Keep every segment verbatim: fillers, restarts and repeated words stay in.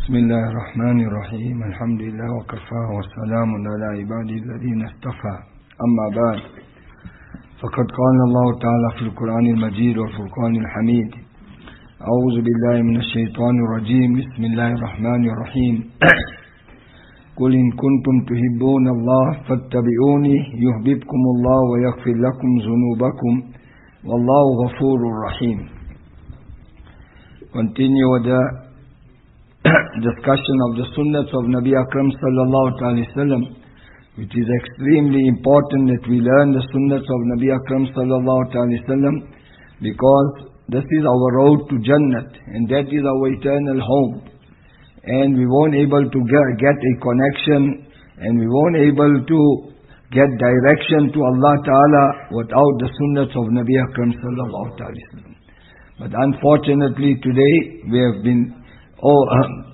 بسم الله الرحمن الرحيم الحمد لله وكفى وسلام على عباده الذين اصطفى أما بعد فقد قال الله تعالى في القرآن المجيد والفرقان الحميد أعوذ بالله من الشيطان الرجيم بسم الله الرحمن الرحيم قل إن كنتم تحبون الله فاتبعوني يحببكم الله ويغفر لكم ذنوبكم والله غفور رحيم. Continue with the discussion of the sunnahs of Nabi Akram sallallahu alaihi wasallam, which is extremely important that we learn the sunnahs of Nabi Akram sallallahu alaihi wasallam, because this is our road to Jannat and that is our eternal home, and we won't able to get, get a connection and we won't able to get direction to Allah Ta'ala without the sunnahs of Nabi Akram sallallahu alaihi wasallam. But unfortunately today we have been oh, um,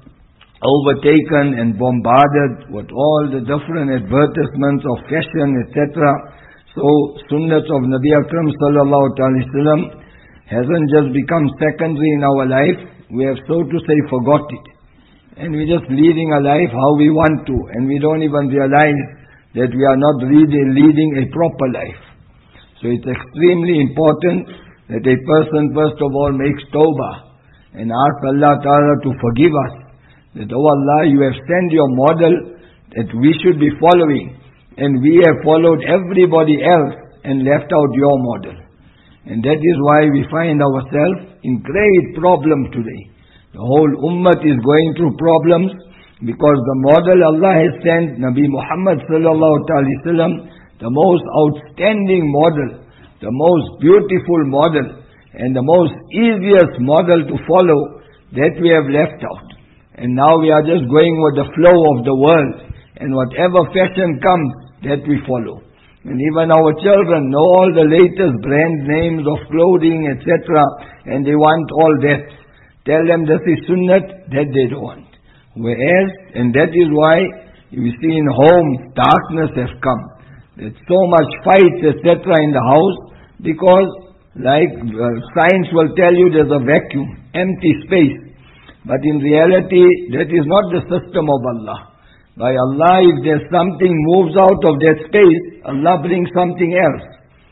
overtaken and bombarded with all the different advertisements of fashion, et cetera. So sunnahs of Nabi Akram sallallahu alaihi wasallam hasn't just become secondary in our life. We have, so to say, forgot it, and we're just leading a life how we want to, and we don't even realize that we are not really leading a proper life. So it's extremely important that a person first of all makes tawbah and ask Allah Ta'ala to forgive us. That, oh Allah, you have sent your model that we should be following, and we have followed everybody else and left out your model. And that is why we find ourselves in great problem today. The whole ummah is going through problems because the model Allah has sent, Nabi Muhammad sallallahu alaihi wasallam, the most outstanding model, the most beautiful model, and the most easiest model to follow, that we have left out. And now we are just going with the flow of the world, and whatever fashion comes, that we follow. And even our children know all the latest brand names of clothing, et cetera, and they want all that. Tell them this is sunnat, that they don't want. Whereas, and that is why you see in homes, darkness has come. There's so much fights, et cetera in the house, because like uh, science will tell you there's a vacuum, empty space. But in reality, that is not the system of Allah. By Allah, if there's something moves out of that space, Allah brings something else.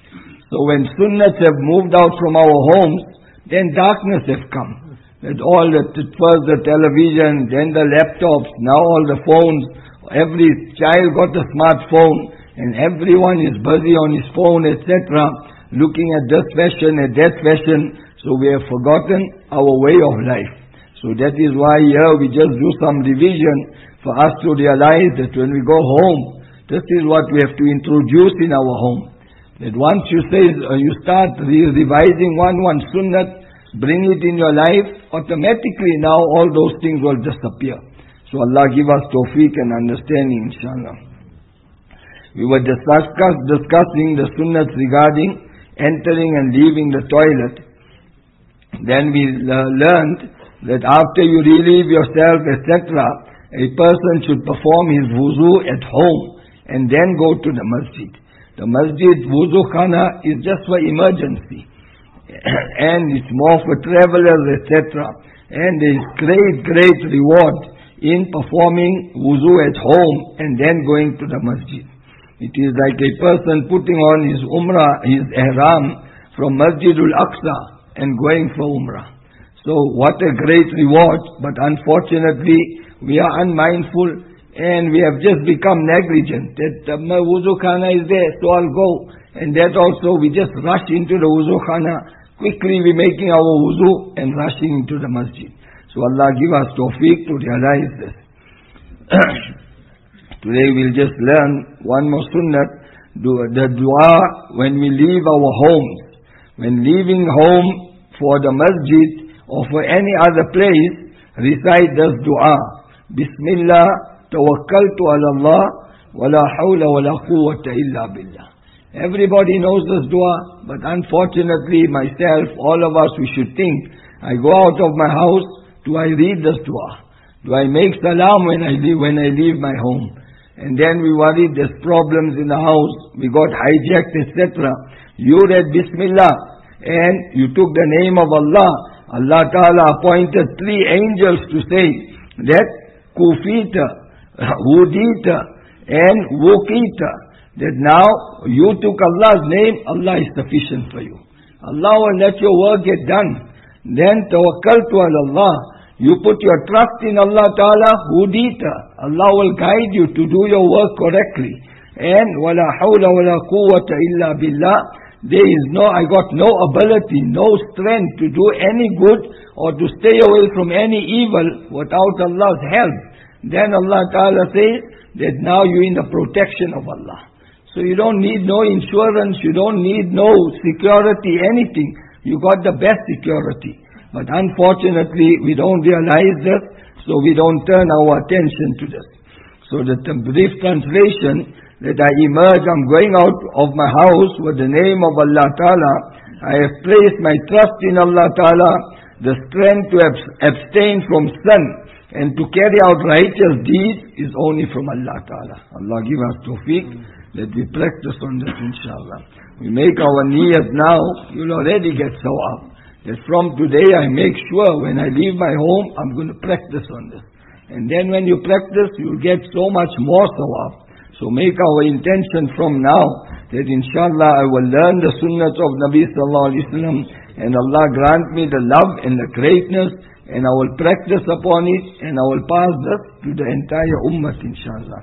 So when sunnahs have moved out from our homes, then darkness has come. That all the, first the television, then the laptops, now all the phones, every child got a smartphone, and everyone is busy on his phone, et cetera, looking at this fashion, at that fashion. So we have forgotten our way of life. So that is why here we just do some revision for us to realize that when we go home, this is what we have to introduce in our home. That once you say, uh, you start re- revising one, one sunnat, bring it in your life, automatically now all those things will disappear. So Allah give us tawfiq and understanding, inshallah. We were discuss, discussing the sunnats regarding entering and leaving the toilet. Then we uh, learned that after you relieve yourself, et cetera, a person should perform his wuzu at home and then go to the masjid. The masjid wuzu khana is just for emergency, and it's more for travelers, et cetera. And there is great, great reward in performing wuzu at home and then going to the masjid. It is like a person putting on his umrah, his ihram from Masjidul Aqsa and going for umrah. So what a great reward, but unfortunately we are unmindful and we have just become negligent. That the wuzu khana is there, so I'll go. And that also we just rush into the wuzu khana. Quickly we making our wuzu and rushing into the masjid. So Allah give us tawfiq to realize this. Today we'll just learn one more sunnat, the dua when we leave our homes. When leaving home for the masjid or for any other place, recite this dua. Bismillah, tawakkaltu ala Allah, wa la hawla wa la quwwata illa billah. Everybody knows this dua, but unfortunately myself, all of us, we should think, I go out of my house, do I read this dua? Do I make salam when I leave, when I leave my home? And then we worried there's problems in the house, we got hijacked, et cetera. You read Bismillah and you took the name of Allah. Allah Ta'ala appointed three angels to say, that kufita, hudita, and wukita, that now you took Allah's name, Allah is sufficient for you. Allah will let your work get done. Then tawakkaltu ala Allah. You put your trust in Allah Ta'ala, hudita. Allah will guide you to do your work correctly. And wala hawla wala quwwata illa billah. There is no, I got no ability, no strength to do any good or to stay away from any evil without Allah's help. Then Allah Ta'ala says that now you're in the protection of Allah. So you don't need no insurance, you don't need no security, anything. You got the best security. But unfortunately, we don't realize this, so we don't turn our attention to this. So the brief translation, that I emerge, I'm going out of my house with the name of Allah Ta'ala. I have placed my trust in Allah Ta'ala, the strength to abstain from sin and to carry out righteous deeds is only from Allah Ta'ala. Allah give us tawfiq that we practice on this, inshallah. We make our niyat now, you'll already get sawab. That from today I make sure when I leave my home, I'm going to practice on this. And then when you practice, you'll get so much more sawab. So make our intention from now, that inshallah I will learn the sunnahs of Nabi Sallallahu Alaihi Wasallam, and Allah grant me the love and the greatness, and I will practice upon it, and I will pass this to the entire ummah, inshallah.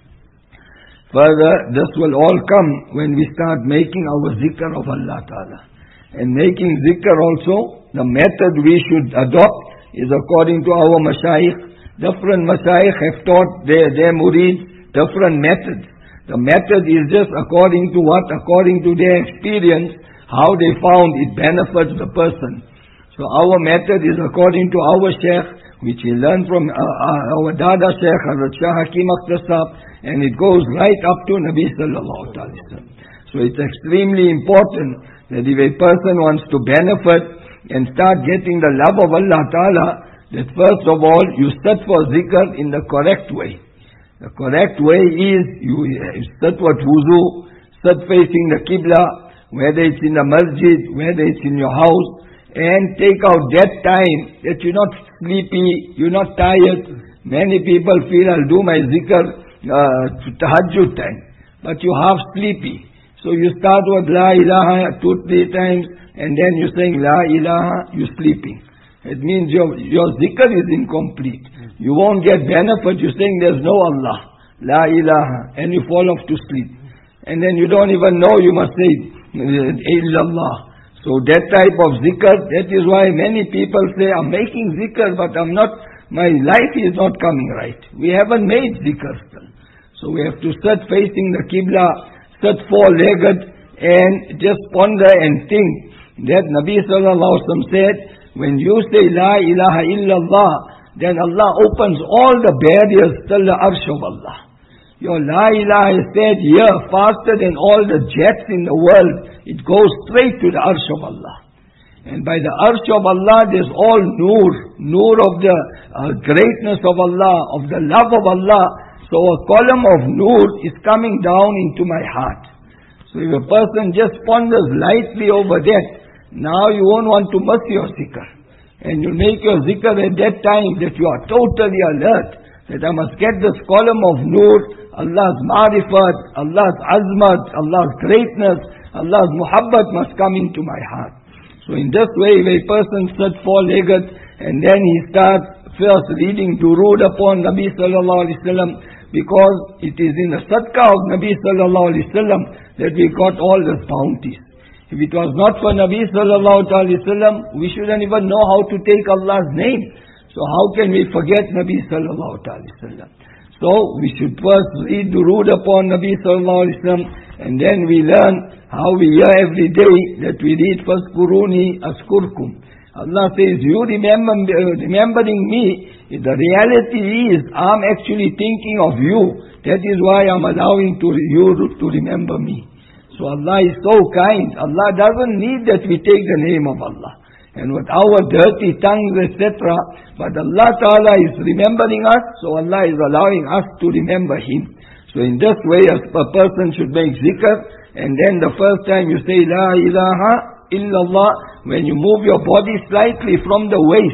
Further, this will all come when we start making our zikr of Allah Ta'ala. And making zikr also, the method we should adopt is according to our mashayikh. Different mashayikh have taught their, their murids different methods. The method is just according to what? According to their experience, how they found it benefits the person. So our method is according to our sheikh, which we learn from uh, uh, our Dada Sheikh, Hazrat Shah Hakim Akhtar Sahab, and it goes right up to Nabi Sallallahu Alaihi Wasallam. So it's extremely important that if a person wants to benefit and start getting the love of Allah Ta'ala, that first of all, you sit for zikr in the correct way. The correct way is, you sit with wuzu, sit facing the Qibla, whether it's in the masjid, whether it's in your house, and take out that time that you're not sleepy, you're not tired. Many people feel, I'll do my zikr uh, to tahajjud time, but you're half sleepy. So you start with La ilaha two, three times, and then you're saying La ilaha, you're sleeping. It means your, your zikr is incomplete. You won't get benefit. You're saying there's no Allah. La ilaha. And you fall off to sleep. And then you don't even know you must say illallah. So that type of zikr, that is why many people say, I'm making zikr, but I'm not, my life is not coming right. We haven't made zikr still. So we have to sit facing the Qibla, sit four-legged, and just ponder and think that Nabi Sallallahu Alaihi Wasallam said, when you say La ilaha illallah, then Allah opens all the barriers till the arsh of Allah. Your La ilaha is said here faster than all the jets in the world. It goes straight to the arsh of Allah. And by the arsh of Allah, there's all nur, nur of the uh, greatness of Allah, of the love of Allah. So a column of nur is coming down into my heart. So if a person just ponders lightly over that, now you won't want to miss your zikr. And you make your zikr at that time that you are totally alert. That I must get this column of nur, Allah's marifat, Allah's azmat, Allah's greatness, Allah's muhabbat must come into my heart. So in this way, if a person sits four-legged and then he starts first reading durood upon Nabi Sallallahu Alaihi Wasallam, because it is in the sadaqah of Nabi Sallallahu Alaihi Wasallam that we got all these bounties. If it was not for Nabi Sallallahu Alaihi Wasallam, we shouldn't even know how to take Allah's name. So how can we forget Nabi Sallallahu Alaihi Wasallam? So we should first read durood upon Nabi Sallallahu Alaihi Wasallam, and then we learn how we hear every day that we read first Quruni Askurkum. Allah says, you remember, remembering me, the reality is I'm actually thinking of you. That is why I'm allowing to you to remember me. So Allah is so kind. Allah doesn't need that we take the name of Allah. And with our dirty tongues, et cetera. But Allah Ta'ala is remembering us, so Allah is allowing us to remember Him. So in this way, a person should make zikr, and then the first time you say La ilaha illallah, when you move your body slightly from the waist,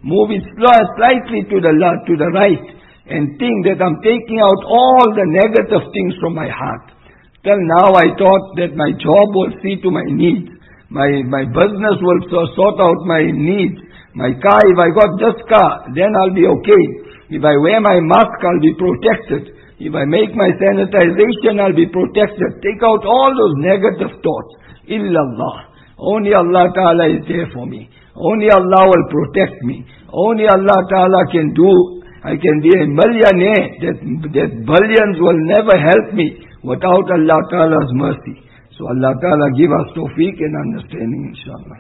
move it slightly to the left, to the right, and think that I'm taking out all the negative things from my heart. Till now I thought that my job will see to my needs. My, my business will sort out my needs. My car, if I got this car, then I'll be okay. If I wear my mask, I'll be protected. If I make my sanitization, I'll be protected. Take out all those negative thoughts. Illallah. Only Allah Ta'ala is there for me. Only Allah will protect me. Only Allah Ta'ala can do. I can be a millionaire. That, that billions will never help me without Allah Ta'ala's mercy. So Allah Ta'ala give us tawfiq and understanding, inshallah.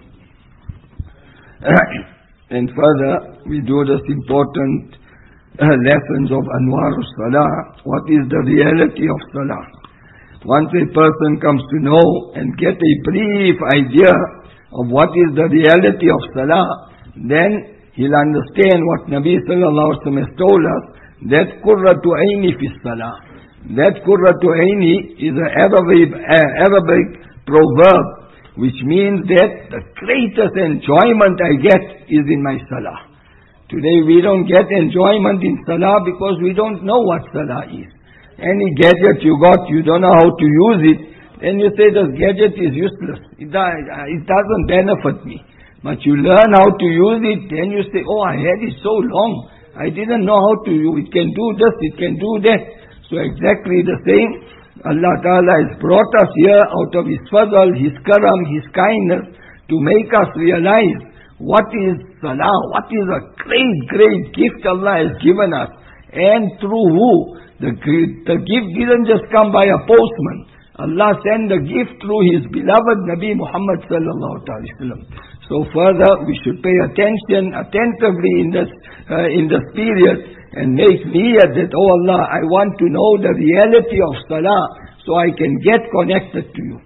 And further, we do this important uh, lessons of Anwar Salah. What is the reality of Salah? Once a person comes to know and get a brief idea of what is the reality of Salah, then he'll understand what Nabi Sallallahu Alaihi Wasallam has told us, that Qurratu Aini fi Salah. That Qurratu Aini is an Arabic, uh, Arabic proverb, which means that the greatest enjoyment I get is in my Salah. Today we don't get enjoyment in Salah because we don't know what Salah is. Any gadget you got, you don't know how to use it, then you say this gadget is useless. It, it doesn't benefit me. But you learn how to use it, then you say, oh, I had it so long. I didn't know how to use it. It can do this, it can do that. So exactly the same, Allah Ta'ala has brought us here out of His fadl, His karam, His kindness, to make us realize what is Salah, what is a great, great gift Allah has given us. And through who? The, the gift didn't just come by a postman. Allah sent the gift through His beloved Nabi Muhammad Sallallahu Alaihi Wasallam. So further, we should pay attention attentively in this, uh, in this period, and make niyat that, oh Allah, I want to know the reality of Salah so I can get connected to you.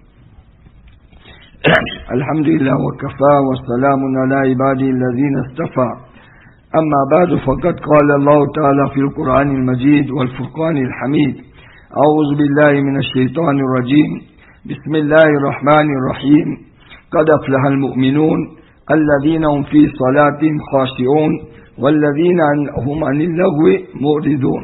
Alhamdulillah wa kafa wa salamun ala ibadi alladhina istafa. Amma ba'du, faqad qala Allah Ta'ala fil Qur'an al-Majid wal Furqan al-Hamid. A'udhu billahi minash shaitanir rajim. Bismillahir rahmanir rahim. Qad aflaha al-mu'minun alladhina hum fi salatihim khashi'un. وَالَّذِينَ هُمْ عَنِ اللَّغْوِ مُعْرِضُونَ.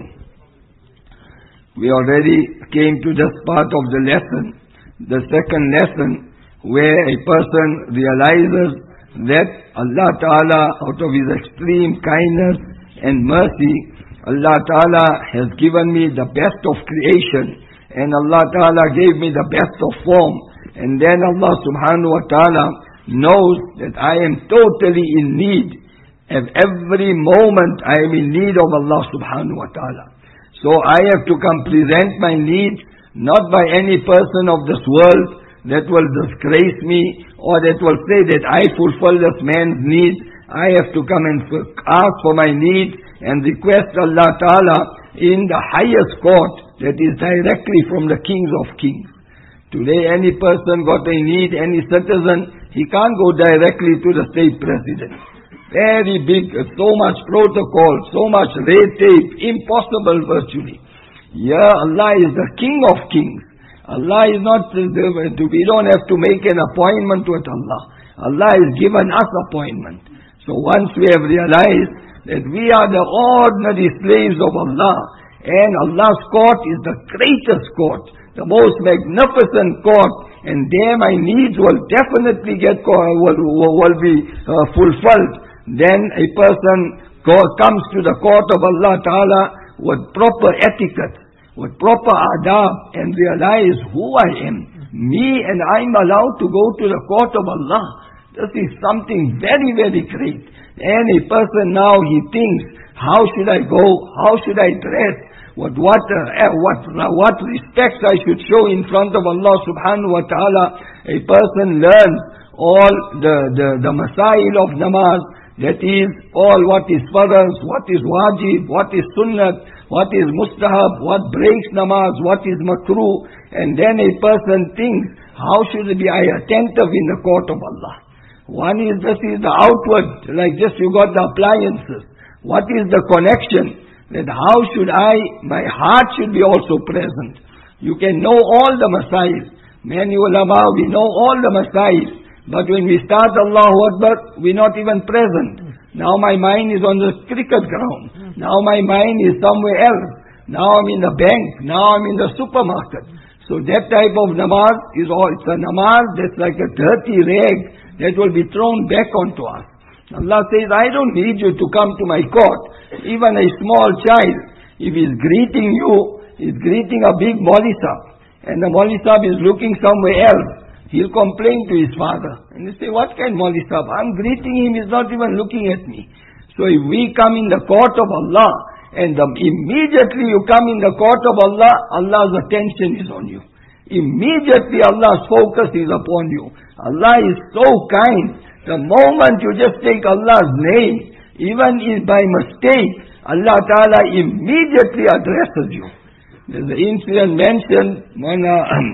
We already came to this part of the lesson, the second lesson, where a person realizes that Allah Ta'ala, out of His extreme kindness and mercy, Allah Ta'ala has given me the best of creation, and Allah Ta'ala gave me the best of form, and then Allah Subhanahu Wa Ta'ala knows that I am totally in need. At every moment I am in need of Allah Subhanahu Wa Ta'ala. So I have to come present my need, not by any person of this world that will disgrace me, or that will say that I fulfill this man's need. I have to come and ask for my need and request Allah Ta'ala in the highest court that is directly from the kings of kings. Today any person got a need, any citizen, he can't go directly to the state president. Very big, so much protocol, so much red tape, impossible virtually. Yeah, Allah is the King of Kings. Allah is not, we don't have to make an appointment with Allah. Allah has given us appointment. So once we have realized that we are the ordinary slaves of Allah, and Allah's court is the greatest court, the most magnificent court, and there my needs will definitely get, will, will be uh, fulfilled. Then a person go, comes to the court of Allah Ta'ala with proper etiquette, with proper adab, and realize who I am. Me, and I'm allowed to go to the court of Allah. This is something very, very great. And a person now, he thinks, how should I go? How should I dress? What, what, uh, what, uh, what respects I should show in front of Allah Subhanahu Wa Ta'ala. A person learns all the, the, the masail of namaz. That is all what is farz, what is wajib, what is sunnat, what is mustahab, what breaks namaz, what is makruh. And then a person thinks, how should be I attentive in the court of Allah? One is, this is the outward, like just you got the appliances. What is the connection? That how should I, my heart should be also present. You can know all the masail. Many ulama, we know all the masail. But when we start Allahu Akbar, we're not even present. Now my mind is on the cricket ground. Now my mind is somewhere else. Now I'm in the bank. Now I'm in the supermarket. So that type of namaz is all, it's a namaz that's like a dirty rag that will be thrown back onto us. Allah says, I don't need you to come to my court. Even a small child, if he's greeting you, he's greeting a big Maulvi Sahib, and the Maulvi Sahib is looking somewhere else, he'll complain to his father. And he say, what kind Maulvi Sahib? I'm greeting him, he's not even looking at me. So if we come in the court of Allah, and the, immediately you come in the court of Allah, Allah's attention is on you. Immediately Allah's focus is upon you. Allah is so kind. The moment you just take Allah's name, even if by mistake, Allah Ta'ala immediately addresses you. There's an incident mentioned when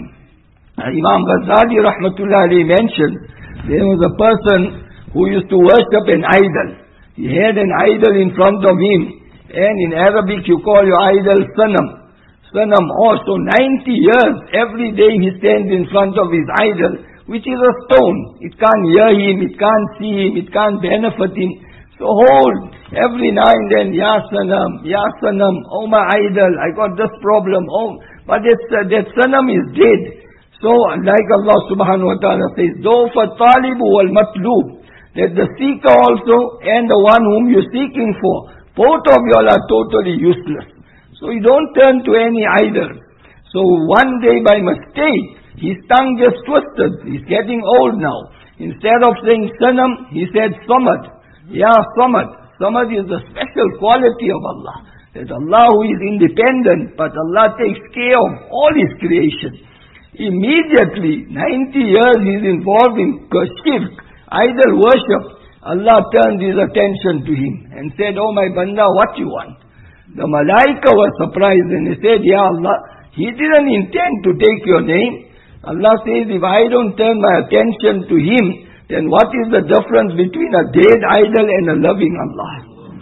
uh, Imam Ghazali Rahmatullah alayhi mentioned, there was a person who used to worship an idol. He had an idol in front of him. And in Arabic you call your idol Sanam. Sanam also ninety years, every day he stands in front of his idol, which is a stone. It can't hear him, it can't see him, it can't benefit him. So hold, every now and then, Ya Sanam, Ya Sanam, oh my idol, I got this problem, oh, but that, uh, that Sanam is dead. So like Allah subhanahu wa ta'ala says, though for talibu wal matlub, that the seeker also and the one whom you're seeking for, both of you all are totally useless. So you don't turn to any idol. So one day by mistake, his tongue just twisted. He's getting old now. Instead of saying Sanam, he said Samad. Yeah, Samad. Samad is the special quality of Allah. That Allah who is independent, but Allah takes care of all His creation. Immediately, ninety years he's involved in shirk, idol worship. Allah turned his attention to him and said, oh my banda, what you want? The Malaika was surprised and he said, Ya Allah, he didn't intend to take your name. Allah says, if I don't turn my attention to him, then what is the difference between a dead idol and a loving Allah?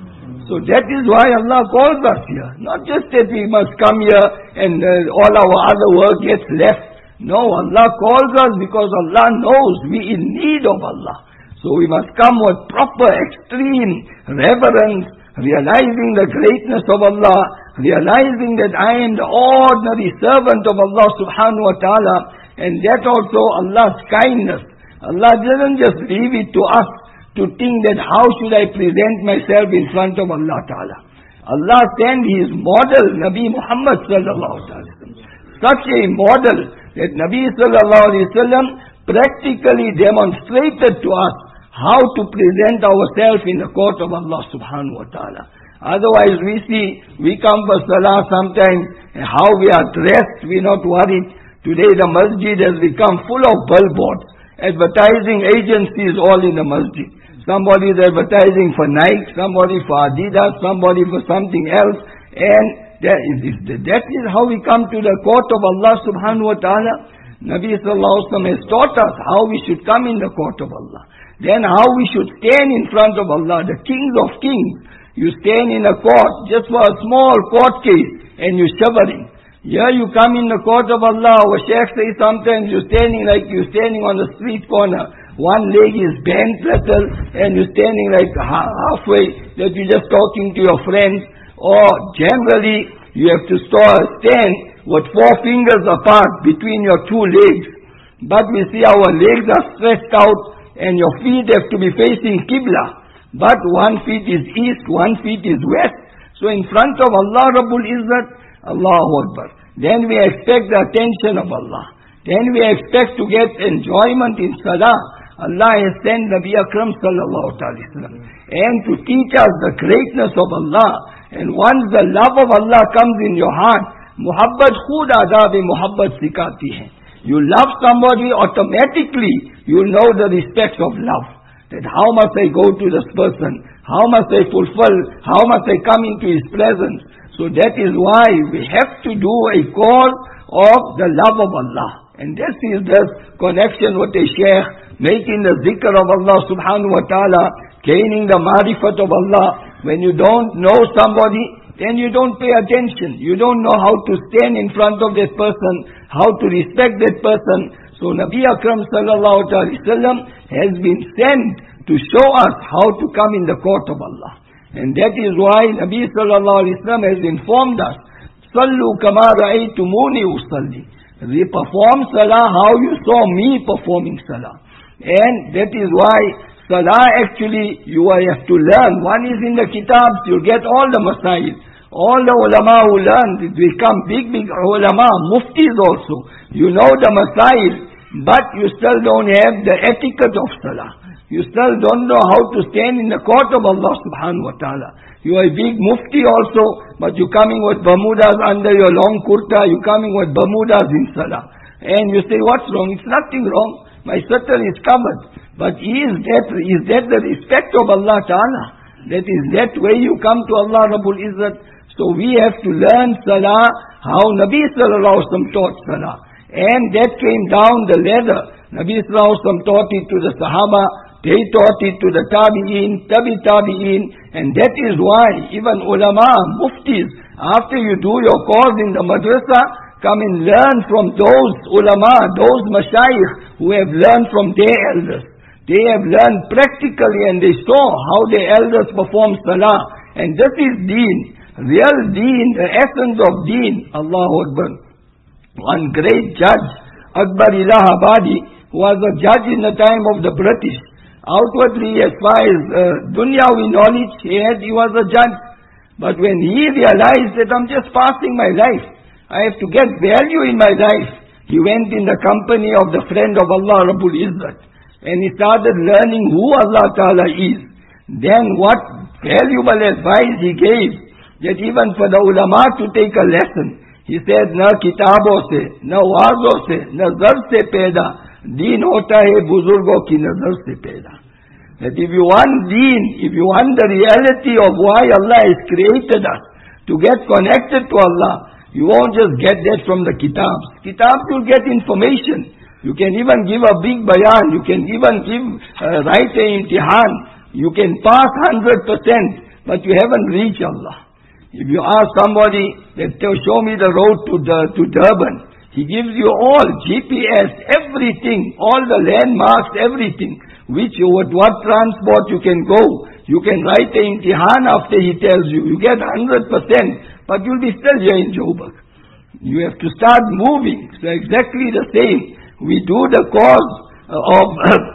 So that is why Allah calls us here. Not just that we must come here and uh, all our other work gets left. No, Allah calls us because Allah knows we in need of Allah. So we must come with proper, extreme reverence, realizing the greatness of Allah, realizing that I am the ordinary servant of Allah subhanahu wa ta'ala, and that also Allah's kindness. Allah doesn't just leave it to us to think that how should I present myself in front of Allah ta'ala. Allah sent His model, Nabi Muhammad sallallahu alaihi wasallam. Such a model that Nabi sallallahu alaihi wasallam practically demonstrated to us how to present ourselves in the court of Allah subhanahu wa ta'ala. Otherwise we see, we come for salah sometimes, and how we are dressed, we're not worried. Today the masjid has become full of billboards, advertising agencies all in the masjid. Somebody is advertising for Nike, somebody for Adidas, somebody for something else, and that is, that is how we come to the court of Allah subhanahu wa ta'ala. Nabi sallallahu alaihi wasallam has taught us how we should come in the court of Allah. Then how we should stand in front of Allah, the kings of kings. You stand in a court just for a small court case and you're shivering. Here you come in the court of Allah, our Shaykh says sometimes you're standing like you're standing on the street corner. One leg is bent little and you're standing like halfway that you're just talking to your friends. Or generally you have to stand with four fingers apart between your two legs. But we see our legs are stretched out and your feet have to be facing Qibla. But one feet is east, one feet is west. So in front of Allah Rabbul Izzat, Allahu Akbar. Then we expect the attention of Allah. Then we expect to get enjoyment in Salah. Allah has sent Nabi Akram sallallahu alaihi wasallam and to teach us the greatness of Allah. And once the love of Allah comes in your heart, muhabbat khud adab muhabbat sikati hai. You love somebody, automatically you know the respects of love. That how must I go to this person? How must I fulfill? How must I come into his presence? So that is why we have to do a call of the love of Allah. And this is the connection with the Shaykh, making the zikr of Allah subhanahu wa ta'ala, gaining the marifat of Allah. When you don't know somebody, then you don't pay attention. You don't know how to stand in front of that person, how to respect that person. So Nabi Akram sallallahu alaihi wasallam has been sent to show us how to come in the court of Allah. And that is why Nabi sallallahu alayhi wa sallam has informed us, Sallu kama ra'aytumuni usalli. We perform salah how you saw me performing salah. And that is why salah actually you have to learn. One is in the kitabs, you get all the masail. All the ulama who learn, they become big, big ulama, muftis also. You know the masail, but you still don't have the etiquette of salah. You still don't know how to stand in the court of Allah subhanahu wa ta'ala. You are a big mufti also, but you're coming with Bermudas under your long kurta, you're coming with Bermudas in salah. And you say, what's wrong? It's nothing wrong. My satar is covered. But is that, is that the respect of Allah ta'ala? That is that way you come to Allah Rabbul Izzat. So we have to learn salah, how Nabi sallallahu alaihi wasallam taught salah. And that came down the ladder. Nabi sallallahu alaihi wasallam taught it to the Sahaba, they taught it to the Tabi'in, Tabi Tabi'in, and that is why even ulama, muftis, after you do your course in the madrasa, come and learn from those ulama, those mashayikh who have learned from their elders. They have learned practically and they saw how their elders perform salah. And this is deen, real deen, the essence of deen. Allahu Akbar. One great judge, Akbar Allahabadi, who was a judge in the time of the British. Outwardly, as far as uh, dunyawi knowledge he had, he was a judge. But when he realized that I'm just passing my life, I have to get value in my life, he went in the company of the friend of Allah Rabbul Izzat. And he started learning who Allah Ta'ala is. Then what valuable advice he gave, that even for the ulama to take a lesson. He said, na kitabo se, na wazo se, nazar se peda. Deen hota hai buzurgo ki nazar se peda. That if you want deen, if you want the reality of why Allah has created us, to get connected to Allah, you won't just get that from the kitabs. Kitabs will get information. You can even give a big bayan, you can even give, uh, write a imtihan. You can pass one hundred percent, but you haven't reached Allah. If you ask somebody that to show me the road to the, to Durban, he gives you all, G P S, everything, all the landmarks, everything. Which, what, what transport you can go. You can write a imtihan after he tells you. You get one hundred percent, but you'll be still here in Joburg. You have to start moving. So exactly the same. We do the cause of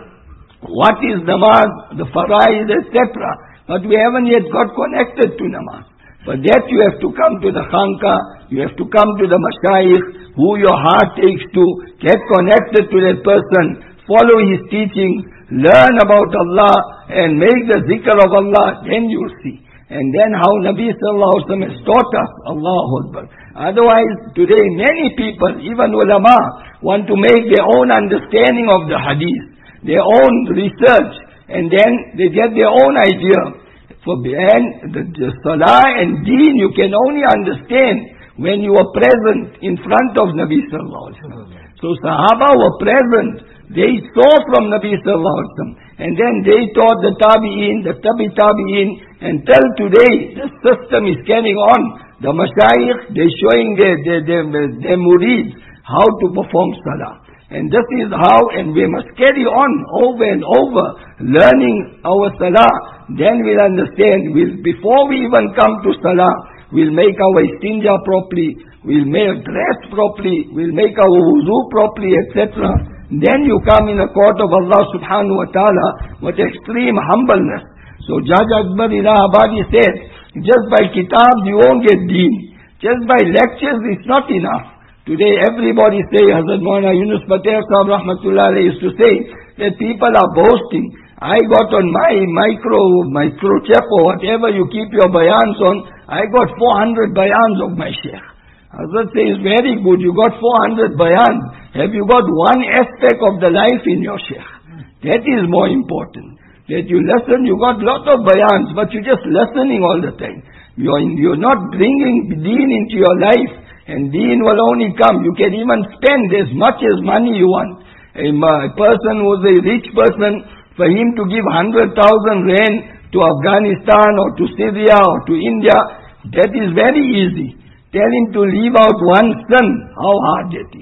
what is namaz, the faraiz, et cetera. But we haven't yet got connected to namaz. For that you have to come to the khanka, you have to come to the mashayikh, who your heart takes to, get connected to that person, follow his teachings, learn about Allah, and make the zikr of Allah, then you'll see. And then how Nabi sallallahu alaihi wasallam has taught us, Allahu Akbar. Otherwise, today many people, even ulama, want to make their own understanding of the hadith, their own research, and then they get their own idea. For and the, the salah and deen you can only understand when you are present in front of Nabi sallallahu alaihi wasallam. So Sahaba were present. They saw from Nabi sallallahu alaihi wasallam. And then they taught the Tabi'in, the Tabi Tabi'in. Until today, the system is carrying on. The Mashayikh, they're showing their, their, their, their murids how to perform salah. And this is how, and we must carry on over and over, learning our salah. Then we'll understand, we'll, before we even come to salah, we'll make our istinja properly, we'll make dress properly, we'll make our wuzu properly, et cetera. Then you come in the court of Allah subhanahu wa ta'ala with extreme humbleness. So Judge Akbar Allahabadi said, just by kitabs you won't get deen. Just by lectures it's not enough. Today everybody say, Hazrat Maulana Yunus Patel Sahab Rahmatullah used to say, that people are boasting. I got on my micro, microchip or whatever you keep your bayans on, I got four hundred bayans of my Sheikh. Hazrat says, very good, you got four hundred bayans. Have you got one aspect of the life in your Sheikh? That is more important. That you listen, you got lot of bayans, but you're just listening all the time. You're, in, you're not bringing deen into your life, and deen will only come. You can even spend as much as money you want. A, a person who's a rich person, for him to give one hundred thousand rand to Afghanistan or to Syria or to India, that is very easy. Tell him to leave out one son, how hard that is.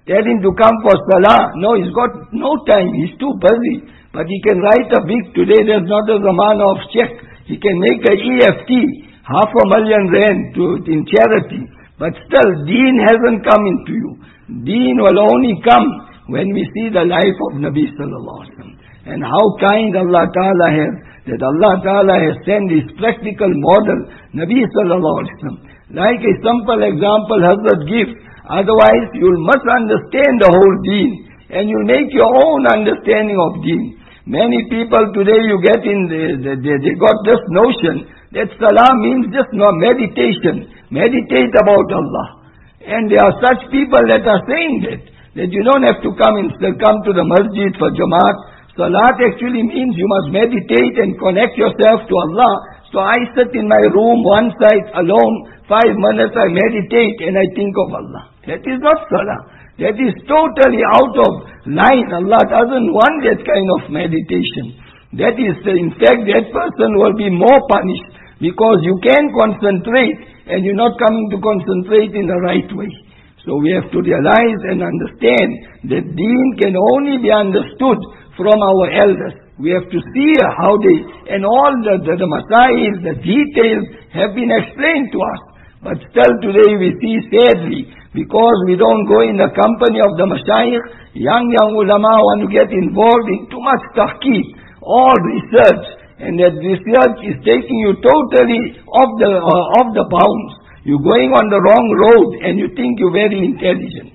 Tell him to come for salah. No, he's got no time. He's too busy. But he can write a big, today there's not a zamana of check. He can make a E F T, half a million rand to, in charity. But still, deen hasn't come into you. Deen will only come when we see the life of Nabi sallallahu alaihi wasallam. And how kind Allah Ta'ala has, that Allah Ta'ala has sent this practical model, Nabi sallallahu alaihi wasallam. Like a simple example Hazrat gives. Otherwise, you must understand the whole deen. And you make your own understanding of deen. Many people today, you get in, the, they, they got this notion that salah means just no meditation. Meditate about Allah. And there are such people that are saying that, that you don't have to come and come to the masjid for Jamaat. Salat actually means you must meditate and connect yourself to Allah. So I sit in my room, one side, alone, five minutes I meditate and I think of Allah. That is not salah. That is totally out of line. Allah doesn't want that kind of meditation. That is, in fact, that person will be more punished because you can concentrate and you're not coming to concentrate in the right way. So we have to realize and understand that deen can only be understood from our elders. We have to see how they, and all the, the, the masail, the details have been explained to us. But still today we see sadly, because we don't go in the company of the mashayikh, young, young ulama want to get involved in too much tahqiq, all research, and that research is taking you totally off the, uh, off the bounds. You're going on the wrong road and you think you're very intelligent.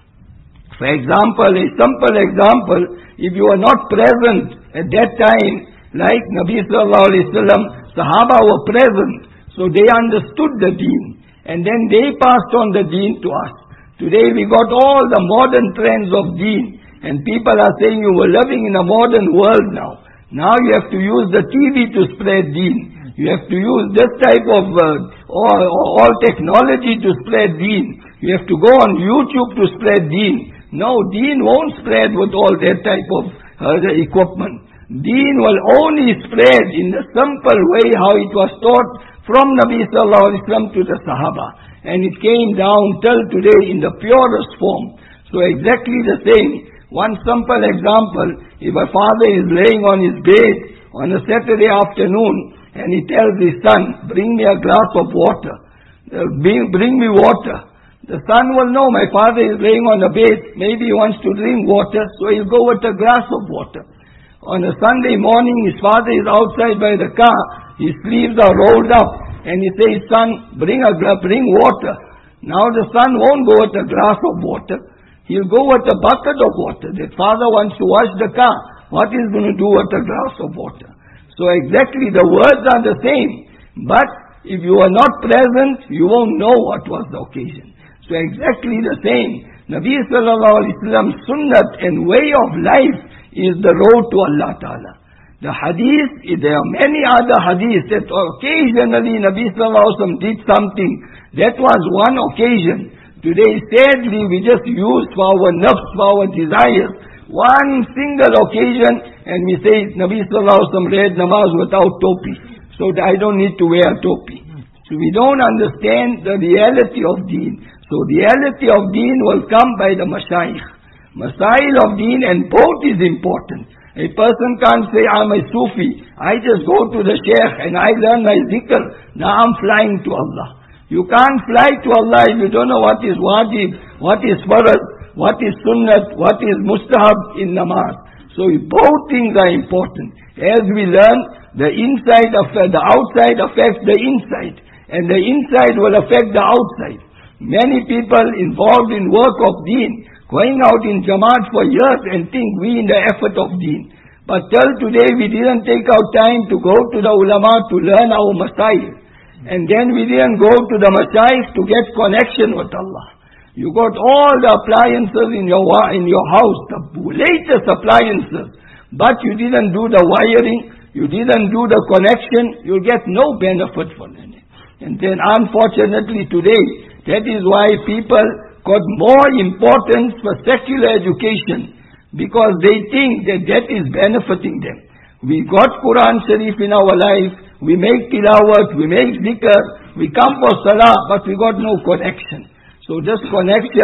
For example, a simple example, if you are not present at that time, like Nabi sallallahu alaihi wasallam, Sahaba were present, so they understood the deen, and then they passed on the deen to us. Today we got all the modern trends of deen, and people are saying you were living in a modern world now. Now you have to use the T V to spread deen. You have to use this type of uh, all, all technology to spread deen. You have to go on YouTube to spread deen. No, deen won't spread with all that type of uh, the equipment. Deen will only spread in the simple way how it was taught from Nabi sallallahu alaihi wasallam to the Sahaba. And it came down till today in the purest form. So exactly the same. One simple example, if a father is laying on his bed on a Saturday afternoon and he tells his son, bring me a glass of water, uh, bring, bring me water. The son will know my father is laying on the bed, maybe he wants to drink water, so he'll go with a glass of water. On a Sunday morning, his father is outside by the car, his sleeves are rolled up, and he says, son, bring a bring water. Now the son won't go with a glass of water, he'll go with a bucket of water. That father wants to wash the car, what is going to do with a glass of water? So exactly the words are the same, but if you are not present, you won't know what was the occasion. So exactly the same. Nabi sallallahu alaihi wasallam sunnat and way of life is the road to Allah Ta'ala. The hadith, there are many other hadiths that occasionally Nabi sallallahu alaihi wasallam did something. That was one occasion. Today sadly we just use for our nafs, for our desires, one single occasion and we say Nabi sallallahu alaihi wasallam read namaz without topi. So I don't need to wear a topi. So we don't understand the reality of deen. So the reality of deen will come by the mashayikh. Masail of deen, and both is important. A person can't say, I'm a Sufi, I just go to the sheikh and I learn my zikr, now I'm flying to Allah. You can't fly to Allah if you don't know what is wajib, what is farad, what is sunnat, what is mustahab in namaz. So both things are important. As we learn, the inside affects, the outside affects the inside, and the inside will affect the outside. Many people involved in work of deen, going out in Jamaat for years and think we in the effort of deen. But till today we didn't take our time to go to the ulama to learn our masail. And then we didn't go to the mashayikh to get connection with Allah. You got all the appliances in your, in your house, the latest appliances, but you didn't do the wiring, you didn't do the connection, you'll get no benefit from it. And then unfortunately today, that is why people got more importance for secular education, because they think that that is benefiting them. We got Quran Sharif in our life, we make tilawat, we make zikr, we come for salah, but we got no connection. So this connection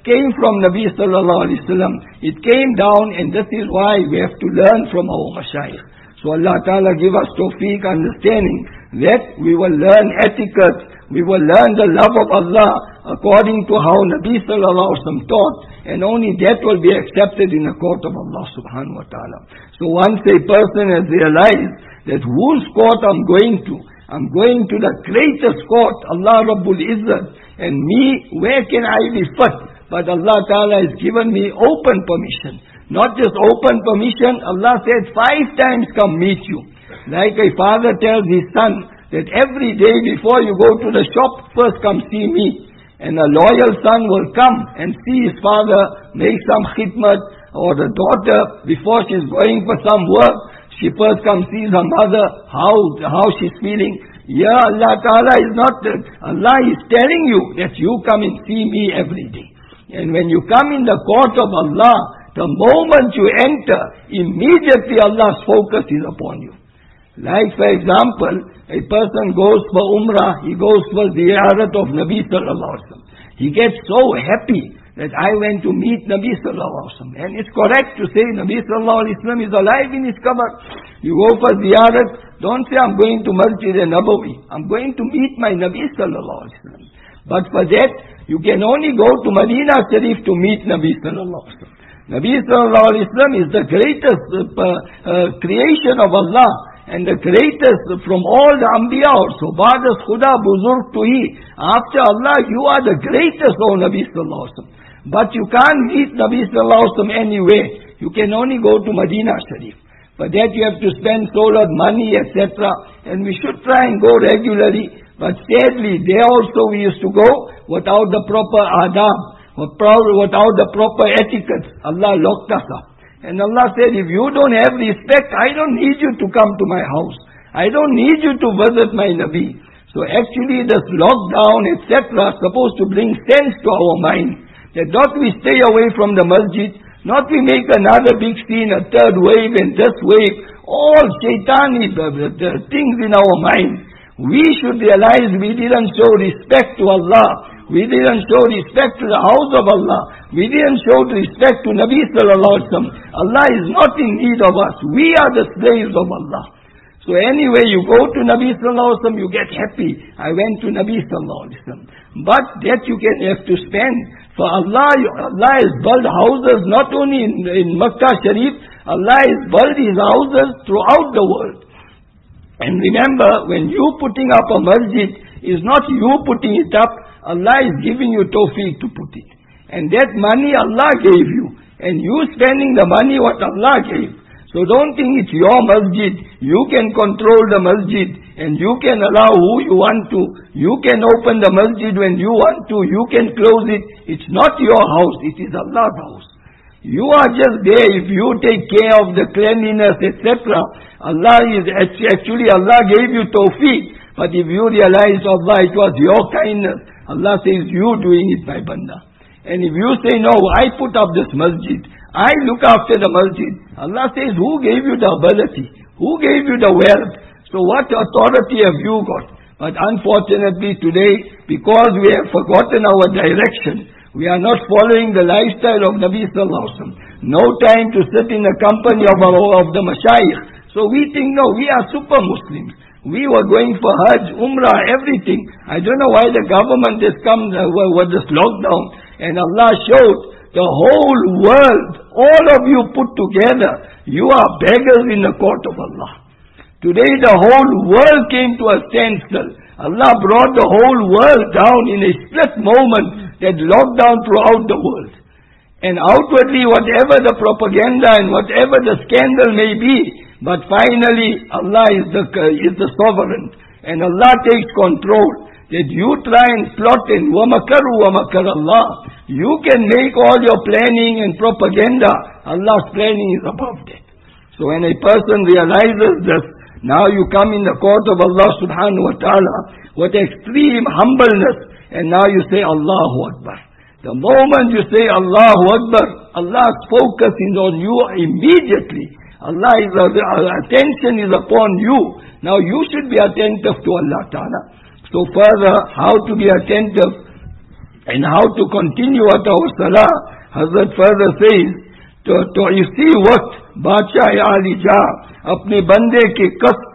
came from Nabi sallallahu alaihi wasallam. It came down, and this is why we have to learn from our mashayikh. So Allah Ta'ala give us tawfiq, understanding that we will learn etiquette, we will learn the love of Allah according to how Nabi sallallahu alaihi wasallam taught, and only that will be accepted in the court of Allah subhanahu wa ta'ala. So once a person has realized that whose court I'm going to, I'm going to the greatest court, Allah Rabbul Izzat, and me, where can I be fit? But Allah Ta'ala has given me open permission. Not just open permission, Allah said five times come meet you. Like a father tells his son that every day before you go to the shop, first come see me. And a loyal son will come and see his father make some khidmat, or the daughter, before she's going for some work, she first comes sees her mother, how, how she's feeling. Yeah, Allah Ta'ala is not, Allah is telling you that you come and see me every day. And when you come in the court of Allah, the moment you enter, immediately Allah's focus is upon you. Like for example, a person goes for Umrah, he goes for ziyarat of Nabi sallallahu alaihi wasallam. He gets so happy that I went to meet Nabi sallallahu alaihi wasallam. And it's correct to say Nabi sallallahu alaihi wasallam is alive in his qabr. You go for ziyarat, don't say I'm going to Masjid al-Nabawi. I'm going to meet my Nabi sallallahu alaihi wasallam. But for that, you can only go to Medina Sharif to meet Nabi sallallahu alaihi wasallam. Nabi sallallahu alaihi wasallam is the greatest uh, uh, creation of Allah, and the greatest from all the Anbiya also. Ba'das Khuda Buzurg Tuhi. After Allah, you are the greatest, O Nabi sallallahu alaihi wasallam. But you can't meet Nabi sallallahu alaihi wasallam anyway. You can only go to Medina Sharif. For that you have to spend so lot money, et cetera. And we should try and go regularly. But sadly, there also we used to go without the proper adab, without the proper etiquette. Allah locked us up. And Allah said, if you don't have respect, I don't need you to come to my house. I don't need you to visit my Nabi. So actually this lockdown, et cetera, supposed to bring sense to our mind. That not we stay away from the masjid, not we make another big scene, a third wave and this wave, all shaitani the, the, the things in our mind. We should realize we didn't show respect to Allah. We didn't show respect to the house of Allah. We didn't show respect to Nabi sallallahu alaihi wasallam. Allah is not in need of us. We are the slaves of Allah. So anyway, you go to Nabi sallallahu alaihi wasallam, you get happy. I went to Nabi sallallahu alaihi wasallam. But that you can have to spend. For Allah, Allah has built houses not only in, in Makkah Sharif, Allah has built His houses throughout the world. And remember, when you putting up a masjid, is not you putting it up, Allah is giving you tawfiq to put it. And that money Allah gave you. And you spending the money what Allah gave. So don't think it's your masjid. You can control the masjid. And you can allow who you want to. You can open the masjid when you want to. You can close it. It's not your house. It is Allah's house. You are just there. If you take care of the cleanliness, et cetera, Allah is actually, Allah gave you tawfiq. But if you realize, Allah, it was your kindness, Allah says, you doing it, my banda. And if you say, no, I put up this masjid, I look after the masjid, Allah says, who gave you the ability? Who gave you the wealth? So what authority have you got? But unfortunately today, because we have forgotten our direction, we are not following the lifestyle of Nabi sallallahu alaihi wasallam. No time to sit in the company of, our, of the mashayikh. So we think, no, we are super Muslims. We were going for Hajj, Umrah, everything. I don't know why the government has come uh, with this lockdown. And Allah showed the whole world, all of you put together, you are beggars in the court of Allah. Today the whole world came to a standstill. Allah brought the whole world down in a split moment, that lockdown throughout the world. And outwardly, whatever the propaganda and whatever the scandal may be, but finally, Allah is the, is the sovereign. And Allah takes control. That you try and plot in وَمَكَرُوا وَمَكَرَ اللَّهِ. You can make all your planning and propaganda. Allah's planning is above that. So when a person realizes this, now you come in the court of Allah subhanahu wa ta'ala with extreme humbleness. And now you say, Allahu Akbar. The moment you say Allahu Akbar, Allah's focus is on you immediately. Allah is, uh, attention is upon you. Now you should be attentive to Allah Ta'ala. So further, how to be attentive? and how to continue at our salah. Hazrat further says, to, to you see what Badshah Ali Jah अपने बंदे के